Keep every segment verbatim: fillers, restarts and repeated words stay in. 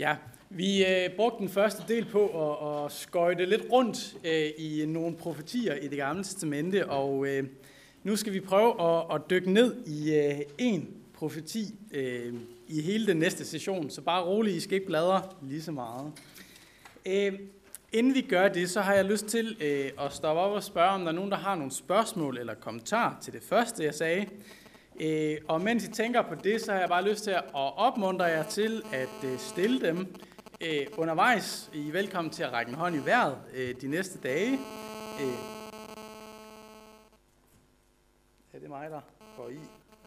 Ja, vi øh, brugte den første del på at, at skøjte lidt rundt øh, i nogle profetier i Det Gamle Testamente, og øh, nu skal vi prøve at, at dykke ned i øh, en profeti øh, i hele den næste session, så bare roligt, I skal ikke bladre lige så meget. Øh, inden vi gør det, så har jeg lyst til øh, at stoppe op og spørge, om der er nogen, der har nogle spørgsmål eller kommentarer til det første, jeg sagde. Øh, og mens I tænker på det, så har jeg bare lyst til at opmuntre jer til at øh, stille dem øh, undervejs. I er velkommen til at række en hånd i vejret øh, de næste dage. Øh, er det mig, der går i?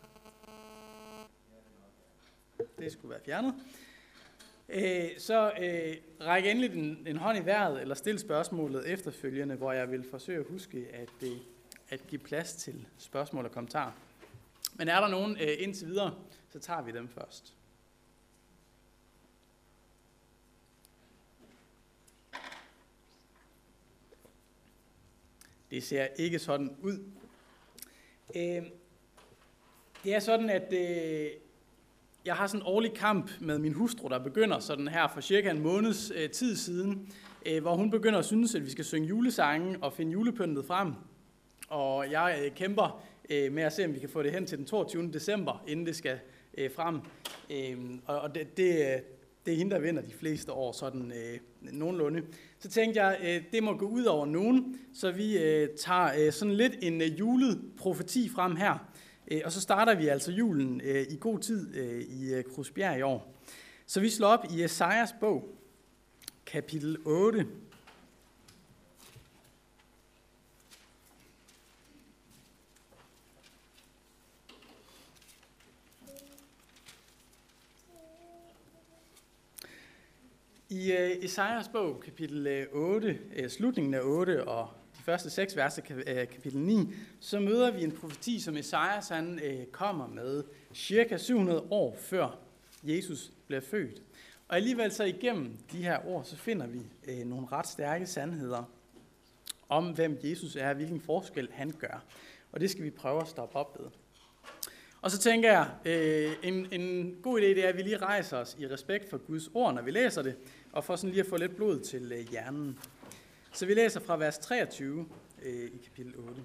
Det skulle være fjernet. Øh, så øh, ræk endelig en, en hånd i vejret, eller stil spørgsmålet efterfølgende, hvor jeg vil forsøge at huske at, øh, at give plads til spørgsmål og kommentarer. Men er der nogen øh, indtil videre, så tager vi dem først. Det ser ikke sådan ud. Øh, det er sådan, at øh, jeg har sådan en årlig kamp med min hustru, der begynder sådan her for cirka en måneds øh, tid siden, øh, hvor hun begynder at synes, at vi skal synge julesange og finde julepyntet frem. Og jeg øh, kæmper øh, med at se, om vi kan få det hen til den toogtyvende december, inden det skal øh, frem. Øh, og det, det, det er hende, der vinder de fleste år, sådan øh, nogenlunde. Så tænkte jeg, øh, det må gå ud over nogen, så vi øh, tager øh, sådan lidt en øh, julet profeti frem her. Øh, og så starter vi altså julen øh, i god tid øh, i øh, Krusbjerg i år. Så vi slår op i Esajas bog, kapitel otte. I uh, Esajas bog, kapitel otte, uh, slutningen af otte og de første seks vers af kapitel ni, så møder vi en profeti, som Esajas han, uh, kommer med cirka syv hundrede år før Jesus bliver født. Og alligevel så igennem de her år, så finder vi uh, nogle ret stærke sandheder om, hvem Jesus er, hvilken forskel han gør. Og det skal vi prøve at stoppe op ved. Og så tænker jeg, øh, en, en god idé det er, at vi lige rejser os i respekt for Guds ord, når vi læser det, og for sådan lige at få lidt blod til øh, hjernen. Så vi læser fra vers treogtyve øh, i kapitel otte.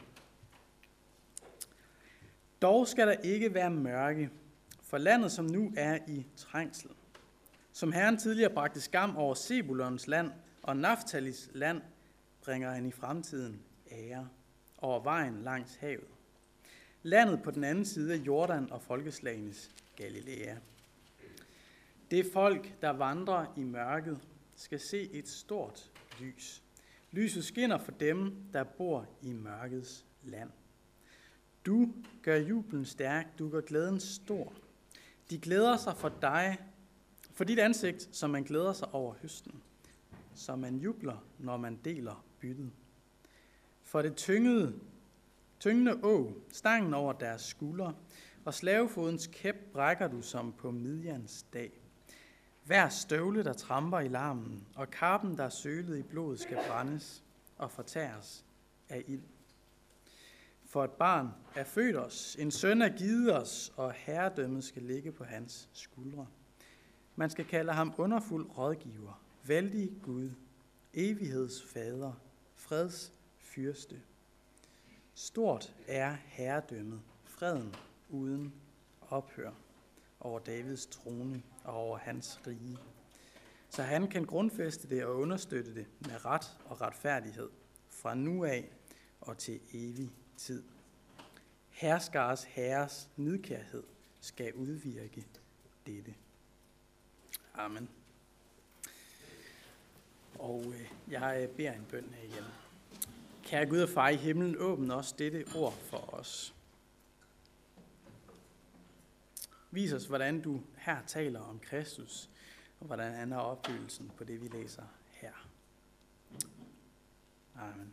Dog skal der ikke være mørke, for landet som nu er i trængsel. Som Herren tidligere bragte skam over Sebulons land og Naftalis land, bringer han i fremtiden ære over vejen langs havet. Landet på den anden side af Jordan og folkeslagenes Galilea. Det folk, der vandrer i mørket, skal se et stort lys. Lyset skinner for dem, der bor i mørkets land. Du gør jublen stærk, du gør glæden stor. De glæder sig for dig, for dit ansigt, som man glæder sig over høsten. Som man jubler, når man deler byttet. For det tyngede Tyngende å, stangen over deres skuldre, og slavefodens kæp brækker du som på Midjans dag. Hver støvle, der tramper i larmen, og kappen, der er sølet i blod, skal brændes og fortæres af ild. For et barn er født os, en søn er givet os, og herredømmet skal ligge på hans skuldre. Man skal kalde ham underfuld rådgiver, vældig Gud, evighedsfader, freds fyrste. Stort er herredømmet, freden uden ophør over Davids trone og over hans rige. Så han kan grundfæste det og understøtte det med ret og retfærdighed fra nu af og til evig tid. Herskars herres nidkærhed skal udvirke dette. Amen. Og øh, jeg beder en bøn her igen. Kære Gud og far i himlen, åbn også dette ord for os. Vis os, hvordan du her taler om Kristus, og hvordan han er opfyldelsen på det, vi læser her. Amen.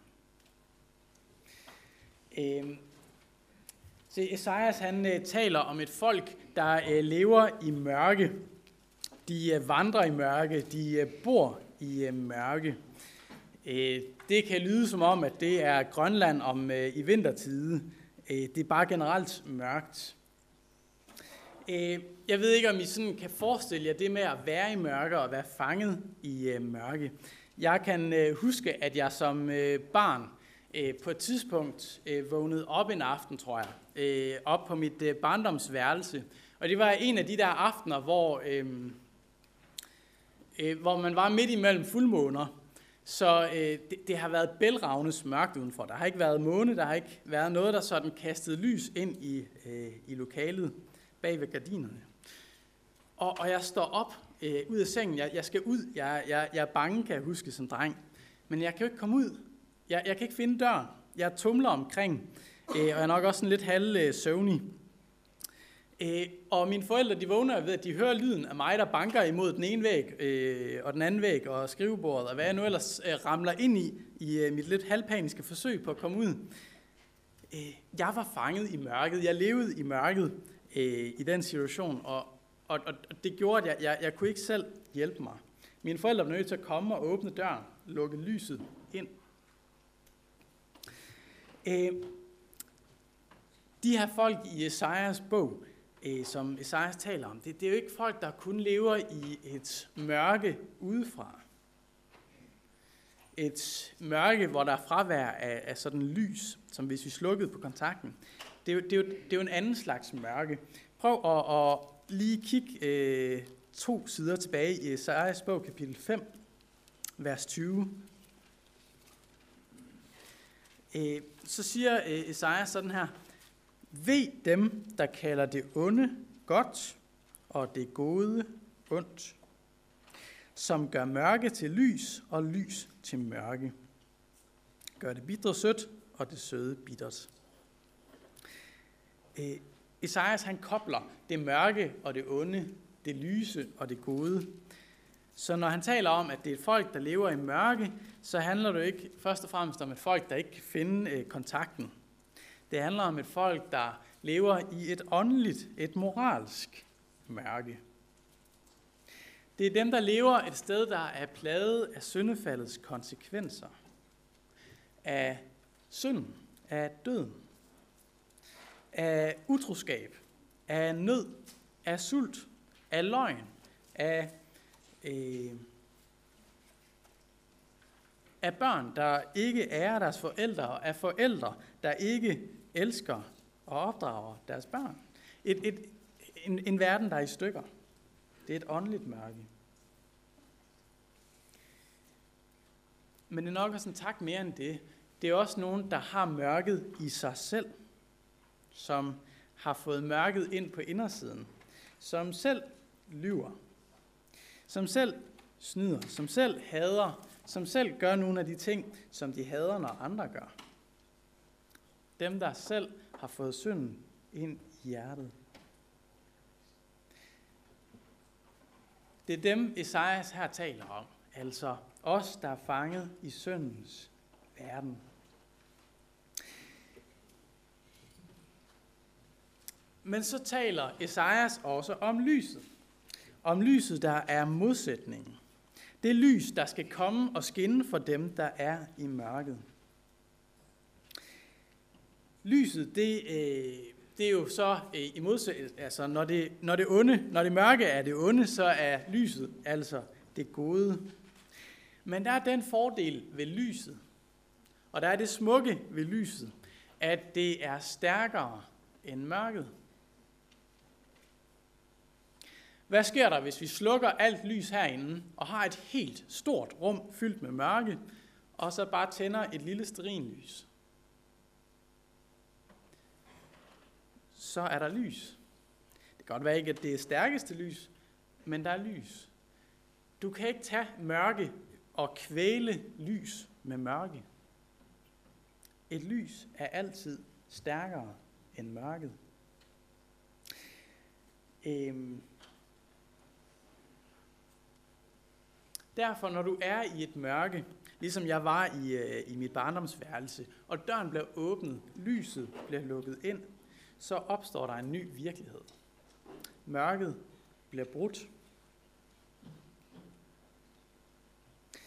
Øhm, så Esajas han øh, taler om et folk, der øh, lever i mørke. De øh, vandrer i mørke, de øh, bor i øh, mørke. Det kan lyde som om, at det er Grønland om i vintertide. Det er bare generelt mørkt. Øh, jeg ved ikke, om I sådan kan forestille jer det med at være i mørke og være fanget i øh, mørke. Jeg kan øh, huske, at jeg som øh, barn øh, på et tidspunkt øh, vågnede op en aften, tror jeg, øh, op på mit øh, barndomsværelse. Og det var en af de der aftener, hvor, øh, øh, hvor man var midt imellem fuldmåner. Så øh, det, det har været bælragende mørkt udenfor. Der har ikke været måne, der har ikke været noget, der sådan kastede lys ind i, øh, i lokalet bag ved gardinerne. Og, og jeg står op øh, ud af sengen. Jeg, jeg skal ud. Jeg, jeg, jeg er bange, kan jeg huske, som dreng. Men jeg kan jo ikke komme ud. Jeg, jeg kan ikke finde døren. Jeg tumler omkring, øh, og jeg er nok også sådan lidt halv øh, søvnig. Øh, og mine forældre, de vågner ved, at de hører lyden af mig, der banker imod den ene væg, øh, og den anden væg, og skrivebordet, og hvad jeg nu ellers øh, ramler ind i, i øh, mit lidt halvpaniske forsøg på at komme ud. Øh, jeg var fanget i mørket. Jeg levede i mørket øh, i den situation, og, og, og det gjorde, at jeg, jeg, jeg kunne ikke selv hjælpe mig. Mine forældre var nødt til at komme og åbne døren, lukke lyset ind. Øh, de her folk i Esajas bog, øh, som Esajas taler om, det, det er jo ikke folk, der kun lever i et mørke udefra. Et mørke, hvor der er fravær af, af sådan lys, som hvis vi slukkede på kontakten. Det er jo, det er jo, det er jo en anden slags mørke. Prøv at, at lige kigge øh, to sider tilbage i Esajas bog, kapitel fem, vers tyve. Øh, så siger øh, Esajas sådan her: Ved dem, der kalder det onde godt, og det gode ondt, som gør mørke til lys, og lys til mørke. Gør det bitre sødt, og det søde bittert. Øh, Esajas, han kobler det mørke og det onde, det lyse og det gode. Så når han taler om, at det er et folk, der lever i mørke, så handler det ikke først og fremmest om et folk, der ikke kan finde øh, kontakten. Det handler om et folk, der lever i et åndeligt, et moralsk mørke. Det er dem, der lever et sted, der er plaget af syndefaldets konsekvenser. Af synden, af døden, af utroskab, af nød, af sult, af løgn, af, øh, af børn, der ikke ærer deres forældre, af forældre, der ikke elsker og opdrager deres børn. Et, et, en, en verden, der er i stykker. Det er et åndeligt mørke. Men det er nok også en tak mere end det. Det er også nogen, der har mørket i sig selv, som har fået mørket ind på indersiden, som selv lyver, som selv snyder, som selv hader, som selv gør nogle af de ting, som de hader, når andre gør. Dem, der selv har fået synden ind i hjertet. Det er dem, Esajas her taler om. Altså os, der er fanget i syndens verden. Men så taler Esajas også om lyset. Om lyset, der er modsætningen. Det lys, der skal komme og skinne for dem, der er i mørket. Lyset, det, øh, det er jo så øh, i modsætning, altså når det, når det onde, når det mørke er det onde, så er lyset altså det gode. Men der er den fordel ved lyset, og der er det smukke ved lyset, at det er stærkere end mørket. Hvad sker der, hvis vi slukker alt lys herinde, og har et helt stort rum fyldt med mørke, og så bare tænder et lille stearinlys? Så er der lys. Det kan godt være ikke, at det er stærkeste lys, men der er lys. Du kan ikke tage mørke og kvæle lys med mørke. Et lys er altid stærkere end mørket. Øhm. Derfor, når du er i et mørke, ligesom jeg var i, øh, i mit barndomsværelse, og døren bliver åbnet, lyset bliver lukket ind, så opstår der en ny virkelighed. Mørket bliver brudt.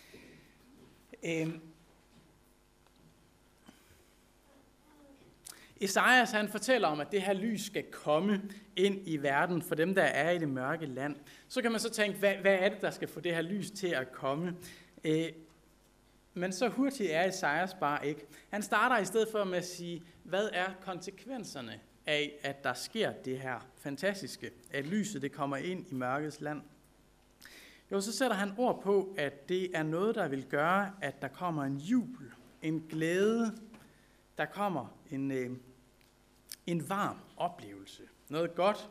Øhm. Esajas han fortæller om, at det her lys skal komme ind i verden for dem, der er i det mørke land. Så kan man så tænke, hvad, hvad er det, der skal få det her lys til at komme? Øh, men så hurtigt er Esajas bare ikke. Han starter i stedet for med at sige, hvad er konsekvenserne af, at der sker det her fantastiske, at lyset det kommer ind i mørkets land. Jo, så sætter han ord på, at det er noget, der vil gøre, at der kommer en jubel, en glæde, der kommer en, øh, en varm oplevelse, noget godt.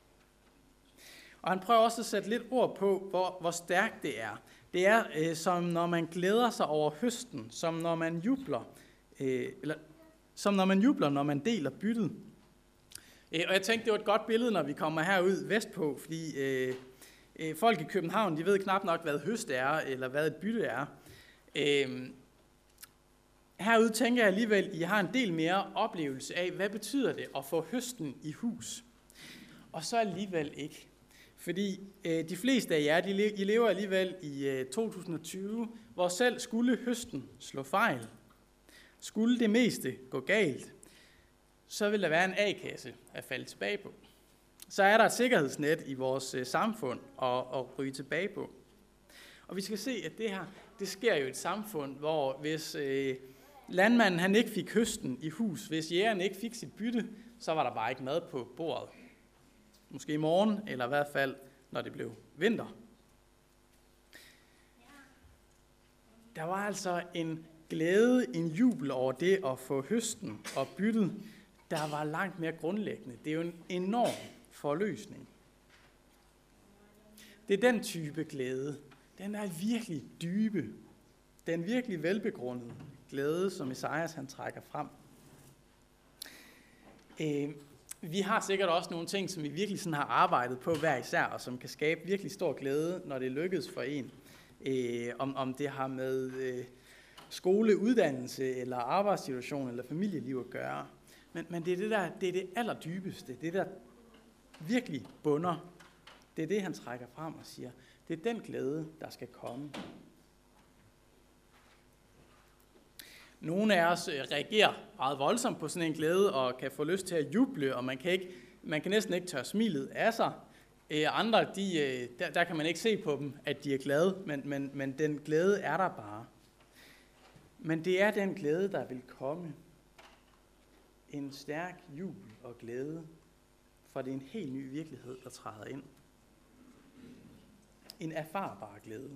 Og han prøver også at sætte lidt ord på, hvor, hvor stærkt det er. Det er øh, som når man glæder sig over høsten, som når man jubler, øh, eller som når man jubler, når man deler byttet. Øh, og jeg tænkte, det var et godt billede, når vi kommer herud vestpå, fordi øh, øh, folk i København, de ved knap nok, hvad høst er, eller hvad et bytte er. Øh, herude tænker jeg alligevel, at I har en del mere oplevelse af, hvad betyder det at få høsten i hus. Og så alligevel ikke. Fordi øh, de fleste af jer, de I lever alligevel i øh, to tusind og tyve, hvor selv skulle høsten slå fejl, skulle det meste gå galt, så vil der være en A-kasse at falde tilbage på. Så er der et sikkerhedsnet i vores øh, samfund at, at ryge tilbage på. Og vi skal se, at det her, det sker jo i et samfund, hvor hvis øh, landmanden han ikke fik høsten i hus, hvis jægeren ikke fik sit bytte, så var der bare ikke mad på bordet. Måske i morgen, eller i hvert fald, når det blev vinter. Der var altså en glæde, en jubel over det at få høsten og byttet, der var langt mere grundlæggende. Det er jo en enorm forløsning. Det er den type glæde. Den er virkelig dybe. Den virkelig velbegrundede glæde, som Esajas han trækker frem. Øh, Vi har sikkert også nogle ting, som vi virkelig sådan har arbejdet på hver især, og som kan skabe virkelig stor glæde, når det lykkes for en. Øh, om, om det har med øh, skole, uddannelse, eller arbejdssituation, eller familieliv at gøre. Men, men det er det der, det er det allerdybeste, det der virkelig bunder. Det er det, han trækker frem og siger. Det er den glæde, der skal komme. Nogle af os reagerer meget voldsomt på sådan en glæde og kan få lyst til at juble, og man kan, ikke, man kan næsten ikke tørre smilet af sig. Andre, de, der, der kan man ikke se på dem, at de er glade, men, men, men den glæde er der bare. Men det er den glæde, der vil komme. En stærk jubel og glæde, for det er en helt ny virkelighed, der træder ind. En erfarbar glæde.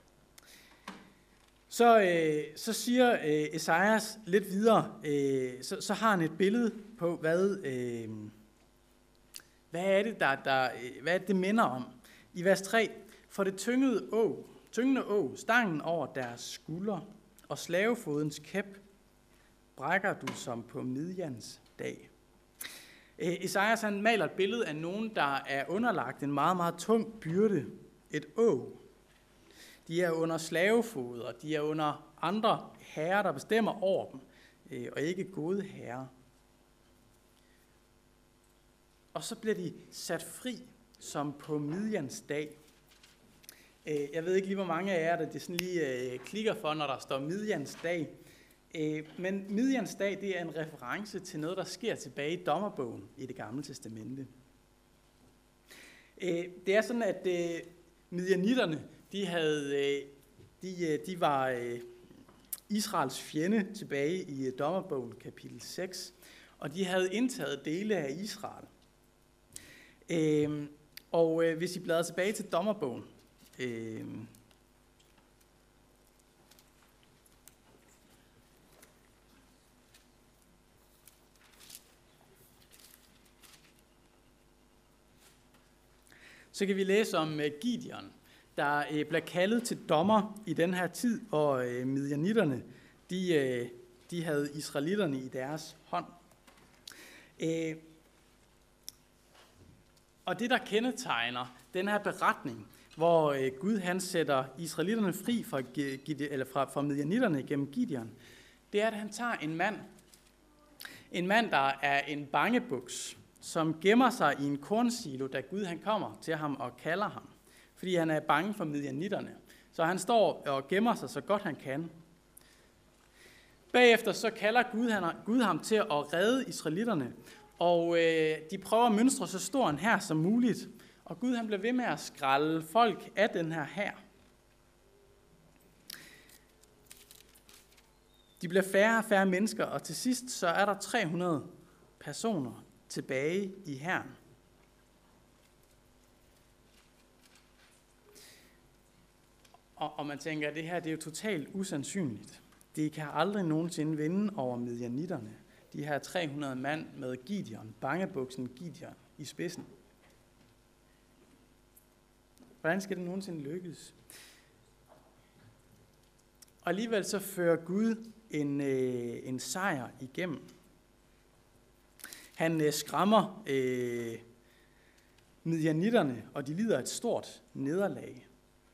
Så, øh, så siger øh, Esajas lidt videre, øh, så, så har han et billede på, hvad, øh, hvad er det, der, der, øh, hvad er det, det minder om. I vers tre, for det tyngede å, tyngende å, stangen over deres skulder, og slavefodens kæp, brækker du som på Midjans dag. Øh, Esajas han maler et billede af nogen, der er underlagt en meget, meget tung byrde, et å. De er under slavefoder, de er under andre herrer, der bestemmer over dem, øh, og ikke gode herrer. Og så bliver de sat fri, som på Midjans dag. Øh, jeg ved ikke lige, hvor mange af jer, der det sådan lige øh, klikker for, når der står Midjans dag. Øh, men Midjans dag, det er en reference til noget, der sker tilbage i dommerbogen i Det Gamle Testamente. Øh, det er sådan, at øh, midjanitterne, De, havde, de, de var Israels fjende tilbage i Dommerbogen kapitel seks, og de havde indtaget dele af Israel. Og hvis I bladrer tilbage til Dommerbogen, så kan vi læse om Gideon, der øh, bliver kaldet til dommer i den her tid, hvor øh, midjanitterne, de, øh, de havde israelitterne i deres hånd. Øh, og det, der kendetegner den her beretning, hvor øh, Gud han sætter israelitterne fri fra, eller fra, fra midjanitterne gennem Gideon, det er, at han tager en mand, en mand, der er en bangebuks, som gemmer sig i en kornsilo, da Gud han kommer til ham og kalder ham. Fordi han er bange for midjanitterne. Så han står og gemmer sig så godt han kan. Bagefter så kalder Gud, han, Gud ham til at redde israelitterne, og øh, de prøver at mønstre så stor en hær som muligt. Og Gud han bliver ved med at skrælle folk af den her hær. De bliver færre og færre mennesker, og til sidst så er der tre hundrede personer tilbage i hæren. Og, og man tænker, at det her det er jo totalt usandsynligt. De kan aldrig nogensinde vinde over midjanitterne. De her tre hundrede mand med Gideon, bangebuksen Gideon i spidsen. Hvordan skal det nogensinde lykkes? Og alligevel så fører Gud en, øh, en sejr igennem. Han øh, skræmmer øh, midjanitterne, og de lider et stort nederlag.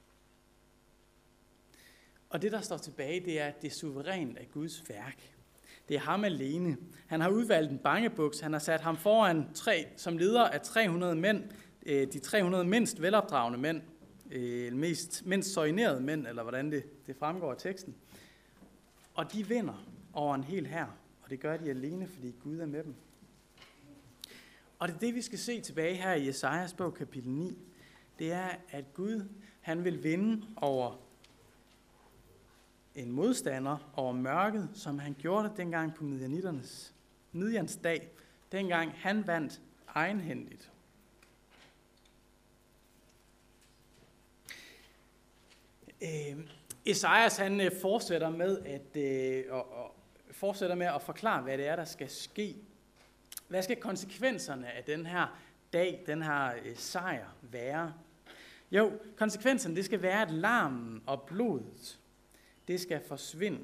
Og det, der står tilbage, det er, at det er suverænt af Guds værk. Det er ham alene. Han har udvalgt en bangebuks. Han har sat ham foran tre, som leder af tre hundrede mænd, de tre hundrede mindst velopdragende mænd, mest, mindst soignerede mænd, eller hvordan det, det fremgår af teksten. Og de vinder over en hel hær, og det gør de alene, fordi Gud er med dem. Og det er det, vi skal se tilbage her i Jesajas bog, kapitel ni. Det er, at Gud, han vil vinde over en modstander, over mørket, som han gjorde det dengang på midjanitternes Midjans dag, dengang han vandt egenhændigt. Øh, Esajas han øh, fortsætter med at øh, og, og fortsætter med at forklare, hvad det er, der skal ske. Hvad skal konsekvenserne af den her dag, den her øh, sejr være? Jo, konsekvenserne det skal være, at larmen og blodet det skal forsvinde.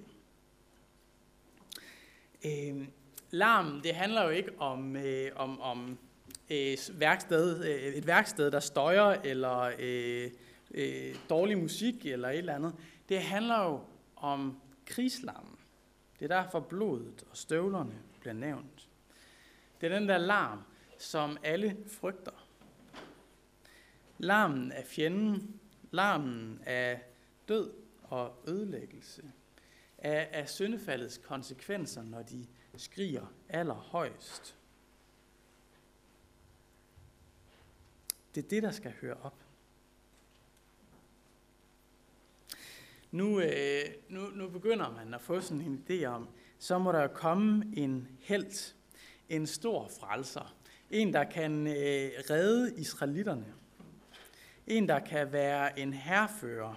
Øh, larmen, det handler jo ikke om, øh, om, om øh, værksted, øh, et værksted, der støjer, eller øh, øh, dårlig musik, eller et eller andet. Det handler jo om krigslarmen. Det er derfor blodet og støvlerne bliver nævnt. Det er den der larm, som alle frygter. Larmen af fjenden, larmen af død og ødelæggelse, af, af syndefaldets konsekvenser, når de skriger allerhøjst. Det er det, der skal høre op. Nu, øh, nu, nu begynder man at få sådan en idé om, så må der komme en helt, en stor frelser. En, der kan øh, redde israelitterne. En, der kan være en hærfører.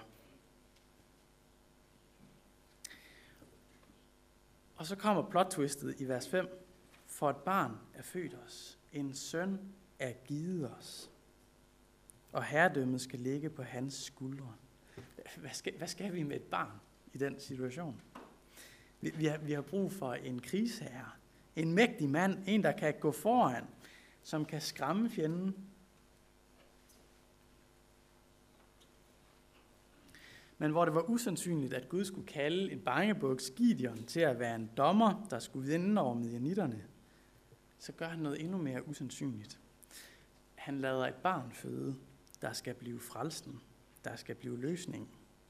Og så kommer plot-twistet i vers fem. For et barn er født os. En søn er givet os. Og herredømmet skal ligge på hans skuldre. Hvad skal, hvad skal vi med et barn i den situation? Vi, vi, har, vi har brug for en krigsherre. En mægtig mand. En, der kan gå foran. Som kan skræmme fjenden. Men hvor det var usandsynligt, at Gud skulle kalde en bangebuks Gideon til at være en dommer, der skulle vinde over midjanitterne, så gør han noget endnu mere usandsynligt. Han lader et barn føde, der skal blive frelsen, der skal blive løsningen.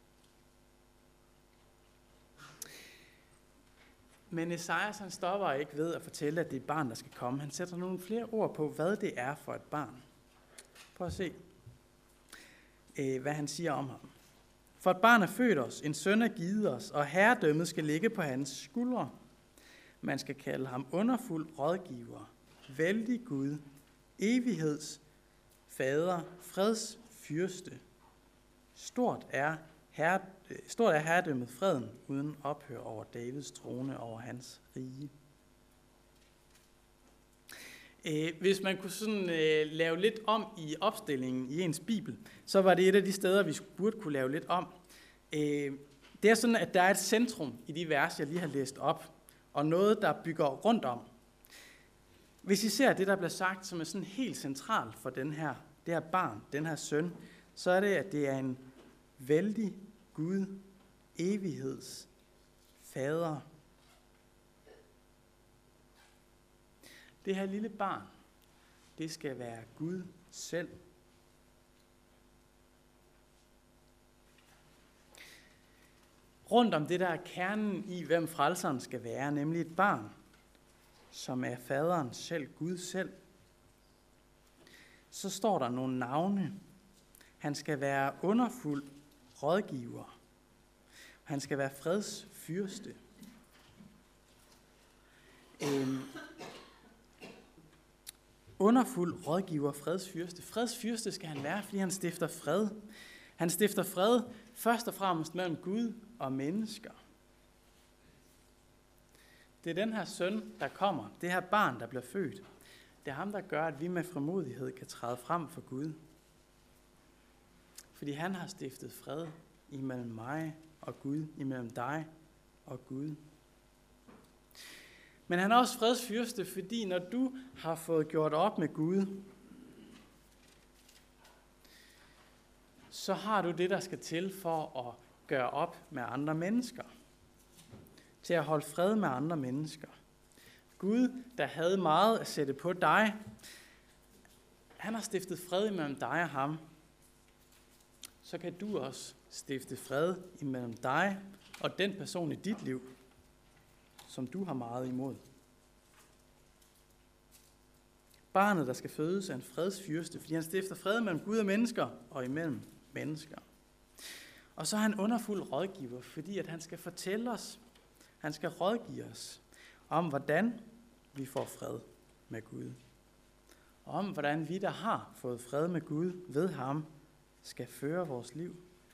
Men Esajas han stopper ikke ved at fortælle, at det er et barn, der skal komme. Han sætter nogle flere ord på, hvad det er for et barn. Prøv at se, hvad han siger om ham. For et barn er født os, en søn er givet os, og herredømmet skal ligge på hans skuldre. Man skal kalde ham underfuld rådgiver, vældig Gud, evigheds fader, freds fyrste. Stort er, herre, stort er herredømmet freden, uden ophør over Davids trone over hans rige. Hvis man kunne sådan, uh, lave lidt om i opstillingen i ens bibel, så var det et af de steder, vi burde kunne lave lidt om. Uh, det er sådan, at der er et centrum i de vers, jeg lige har læst op, og noget, der bygger rundt om. Hvis I ser det, der bliver sagt, som er sådan helt centralt for den her, det her barn, den her søn, så er det, at det er en vældig Gud, evigheds fader. Det her lille barn, det skal være Gud selv. rundt om det, der er kernen i, hvem frelseren skal være, nemlig et barn, som er faderen selv, Gud selv, så står der nogle navne. Han skal være underfuld rådgiver. Han skal være fredsfyrste. Øhm, underfuld rådgiver, fredsfyrste. Fredsfyrste skal han være, fordi han stifter fred. Han stifter fred først og fremmest mellem Gud og mennesker. Det er den her søn, der kommer. Det her barn, der bliver født. Det er ham, der gør, at vi med frimodighed kan træde frem for Gud. Fordi han har stiftet fred imellem mig og Gud, imellem dig og Gud. Men han er også fredsfyrste, fordi når du har fået gjort op med Gud, så har du det, der skal til for at gøre op med andre mennesker. Til at holde fred med andre mennesker. Gud, der havde meget at sætte på dig, han har stiftet fred imellem dig og ham. Så kan du også stifte fred imellem dig og den person i dit liv, som du har meget imod. Barnet, der skal fødes, er en fredsfyrste, fordi han stifter fred mellem Gud og mennesker og imellem mennesker. Og så er han underfuld rådgiver, fordi at han skal fortælle os, han skal rådgive os om, hvordan vi får fred med Gud. Og om, hvordan vi, der har fået fred med Gud ved ham, skal føre vores liv.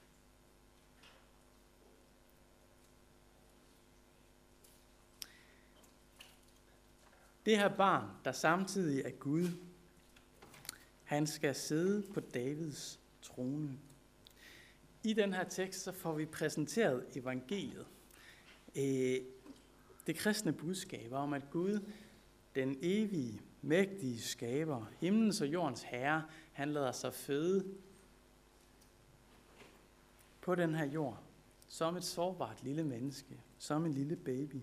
Det her barn, der samtidig er Gud, han skal sidde på Davids trone. I den her tekst så får vi præsenteret evangeliet. Det kristne budskab om, at Gud, den evige, mægtige skaber, himlens og jordens herre, han lader sig føde på den her jord, som et sårbart lille menneske, som en lille baby.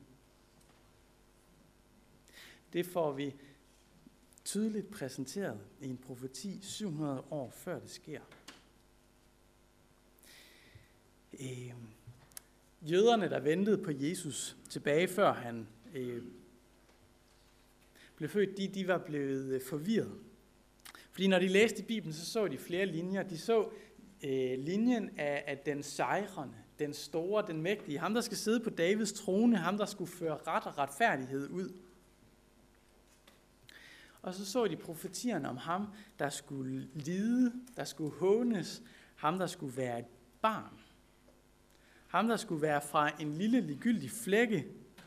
Det får vi tydeligt præsenteret i en profeti syv hundrede år før det sker. Øh, jøderne, der ventede på Jesus tilbage før han øh, blev født, de, de var blevet forvirret. Fordi når de læste i Bibelen, så så de flere linjer. De så øh, linjen af, af den sejrende, den store, den mægtige, ham der skal sidde på Davids trone, ham der skulle føre ret og retfærdighed ud. Og så så de profetierne om ham, der skulle lide, der skulle hånes, ham der skulle være et barn. Ham der skulle være fra en lille ligegyldig flække.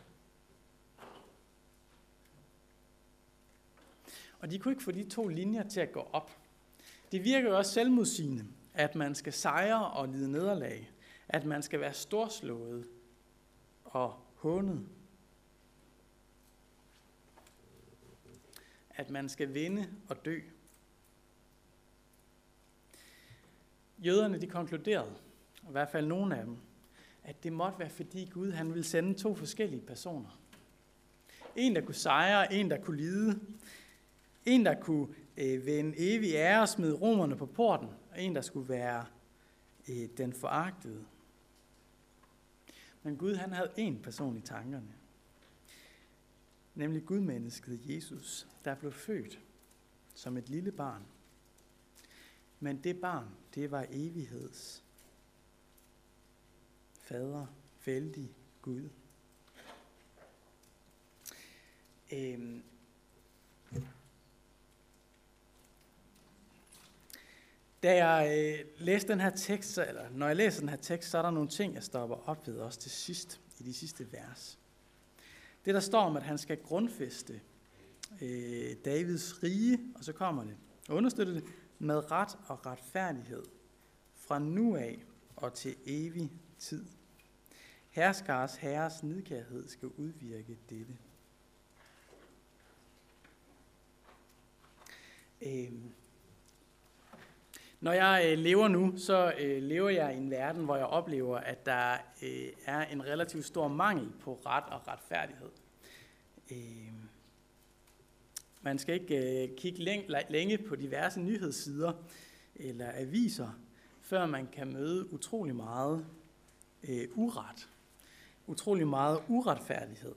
Og de kunne ikke få de to linjer til at gå op. Det virker jo også selvmodsigende, at man skal sejre og lide nederlag. At man skal være storslået og hånet. At man skal vinde og dø. Jøderne, de konkluderede, i hvert fald nogle af dem, at det måtte være, fordi Gud han ville sende to forskellige personer. En, der kunne sejre, en, der kunne lide. En, der kunne øh, ved en evig ære smide romerne på porten, og en, der skulle være øh, den foragtede. Men Gud, han havde en person i tankerne. Nemlig Gudmennesket Jesus, der blev født som et lille barn. Men det barn, det var evigheds fader, vældig Gud. Øhm. Da jeg øh, læste den her tekst, eller når jeg læser den her tekst, så er der nogle ting, jeg stopper op ved også til sidst, i de sidste vers. Det, der står om, at han skal grundfæste øh, Davids rige, og så kommer det, og understøtte det med ret og retfærdighed fra nu af og til evig tid. Herskars herres nidkærhed skal udvirke dette. Øhm. Når jeg øh, lever nu, så øh, lever jeg i en verden, hvor jeg oplever, at der øh, er en relativt stor mangel på ret og retfærdighed. Øh, man skal ikke øh, kigge længe, længe på diverse nyhedssider eller aviser, før man kan møde utrolig meget øh, uret utrolig meget uretfærdighed.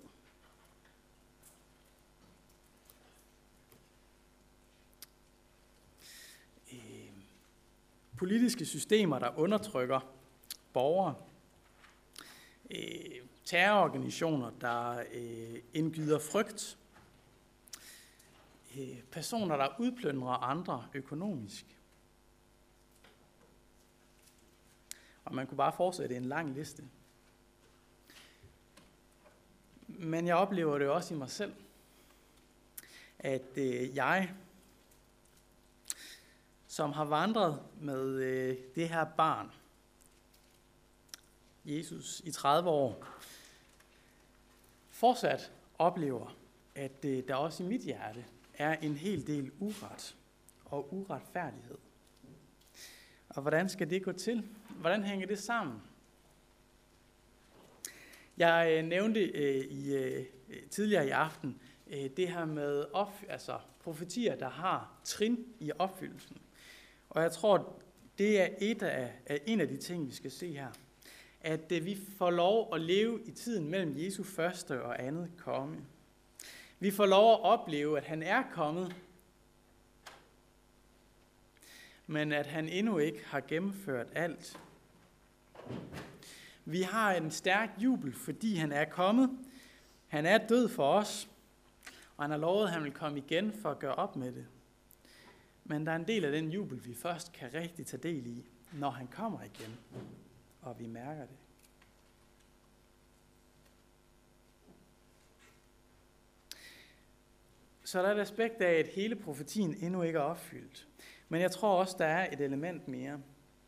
Øh, politiske systemer, der undertrykker borgere. Øh, terrororganisationer, der øh, indgyder frygt. Øh, personer, der udplyndrer andre økonomisk. Og man kunne bare fortsætte en lang liste. Men jeg oplever det også i mig selv, at øh, jeg, som har vandret med øh, det her barn, Jesus, i tredive år, fortsat oplever, at øh, der også i mit hjerte er en hel del uret og uretfærdighed. Og hvordan skal det gå til? Hvordan hænger det sammen? Jeg øh, nævnte øh, i, øh, tidligere i aften øh, det her med op, altså profetier, der har trin i opfyldelsen. Og jeg tror, det er et af, af en af de ting, vi skal se her. At øh, vi får lov at leve i tiden mellem Jesu første og andet komme. Vi får lov at opleve, at han er kommet, men at han endnu ikke har gennemført alt. Vi har en stærk jubel, fordi han er kommet. Han er død for os, og han har lovet, at han vil komme igen for at gøre op med det. Men der er en del af den jubel, vi først kan rigtig tage del i, når han kommer igen, og vi mærker det. Så der er et aspekt af, at hele profetien endnu ikke er opfyldt. Men jeg tror også, der er et element mere.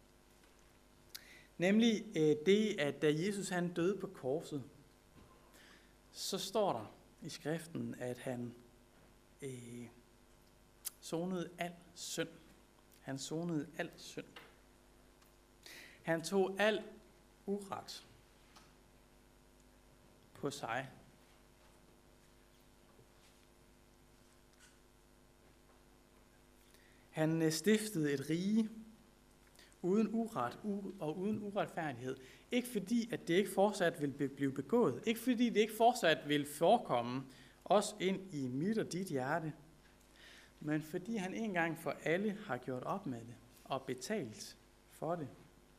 Nemlig det, at da Jesus han døde på korset, så står der i skriften, at han øh, sonede al synd. Han sonede al synd. Han tog al uret på sig. Han stiftede et rige uden uret og uden uretfærdighed. Ikke fordi, at det ikke fortsat vil blive begået. Ikke fordi, det ikke fortsat vil forekomme også ind i mit og dit hjerte. Men fordi han en gang for alle har gjort op med det og betalt for det.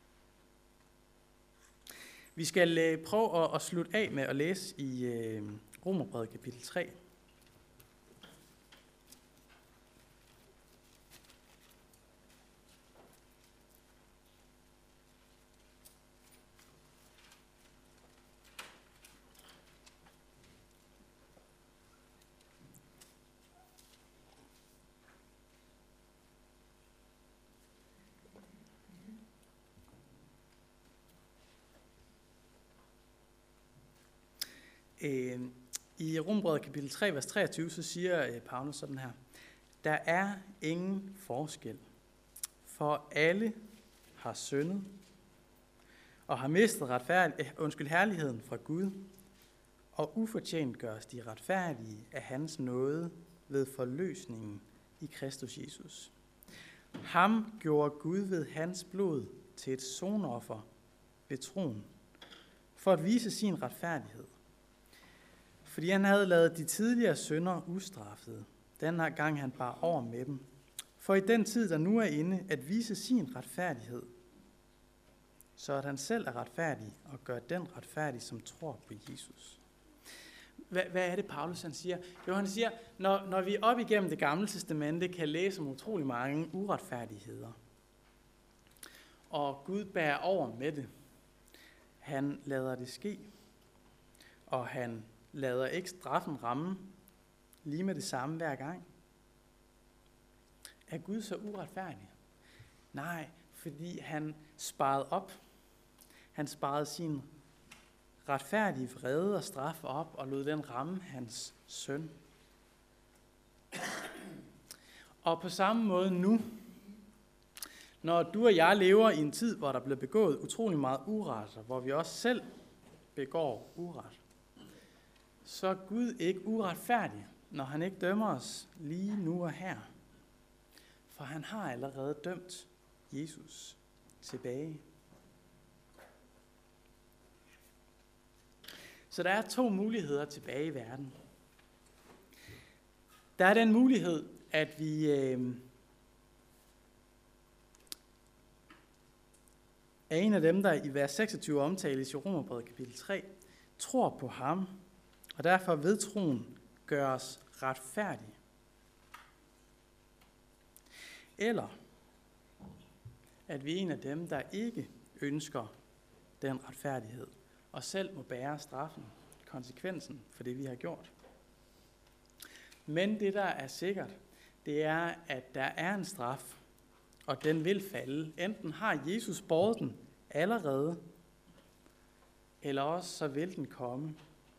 Vi skal prøve at slutte af med at læse i Romerbrevet kapitel tre. I Romerbrevet kapitel tre, vers treogtyve, så siger Paulus sådan her: Der er ingen forskel, for alle har syndet og har mistet retfærdig, undskyld, herligheden fra Gud, og ufortjent gøres de retfærdige af hans nåde ved forløsningen i Kristus Jesus. Ham gjorde Gud ved hans blod til et sonoffer ved troen, for at vise sin retfærdighed. Fordi han havde ladet de tidligere synder ustraffede, denne gang han bar over med dem, for i den tid, der nu er inde, at vise sin retfærdighed, så at han selv er retfærdig og gør den retfærdig, som tror på Jesus. Hvad, hvad er det, Paulus han siger? Jo, han siger, når, når vi op igennem det gamle testamente kan læse om utrolig mange uretfærdigheder, og Gud bærer over med det, han lader det ske, og han lader ikke straffen ramme lige med det samme hver gang. Er Gud så uretfærdig? Nej, fordi han sparede op. Han sparede sin retfærdige vrede og straf op og lod den ramme hans søn. Og på samme måde nu, når du og jeg lever i en tid, hvor der bliver begået utrolig meget uret, og hvor vi også selv begår uret, så er Gud ikke uretfærdig, når han ikke dømmer os lige nu og her. For han har allerede dømt Jesus tilbage. Så der er to muligheder tilbage i verden. Der er den mulighed, at vi øh, er en af dem, der i vers seksogtyve omtales i Romerbrevet kapitel tre, tror på ham, og derfor ved troen gør os retfærdige. Eller at vi er en af dem, der ikke ønsker den retfærdighed, og selv må bære straffen, konsekvensen for det, vi har gjort. Men det, der er sikkert, det er, at der er en straf, og den vil falde. Enten har Jesus båret den allerede, eller også så vil den komme.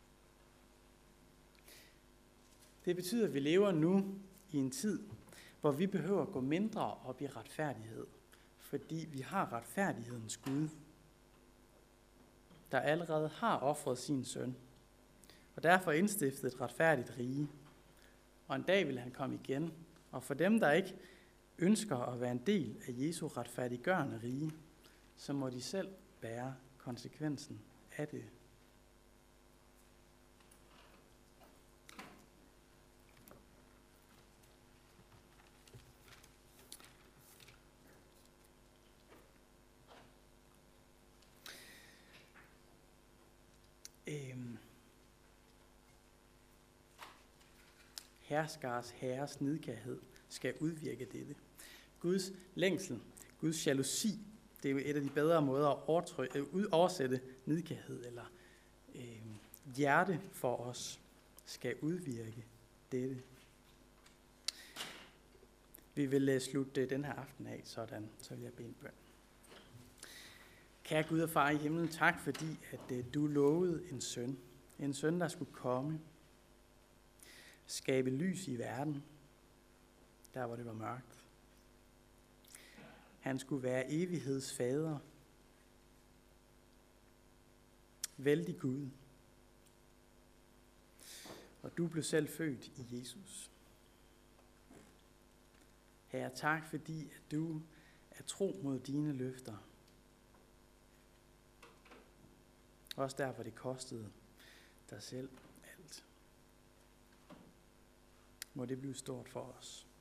Det betyder, at vi lever nu i en tid, hvor vi behøver at gå mindre op i retfærdighed, fordi vi har retfærdighedens Gud, der allerede har ofret sin søn, og derfor indstiftet et retfærdigt rige. Og en dag vil han komme igen, og for dem, der ikke ønsker at være en del af Jesu retfærdiggørende rige, så må de selv bære konsekvensen af det. Øhm. Herskers herres nidkærhed skal udvirke dette. Guds længsel, Guds jalousi, det er jo et af de bedre måder at overtrykke, oversætte nidkærhed eller øh, hjerte for os, skal udvirke dette. Vi vil slutte den her aften af sådan, så vil jeg bede en bøn. Kære Gud og Far i himlen, tak fordi, at du lovede en søn. En søn, der skulle komme, skabe lys i verden, der hvor det var mørkt. Han skulle være evighedsfader, vældig Gud. Og du blev selv født i Jesus. Herre, tak fordi, at du er tro mod dine løfter. Også der, hvor det kostede dig selv alt. Må det blive stort for os.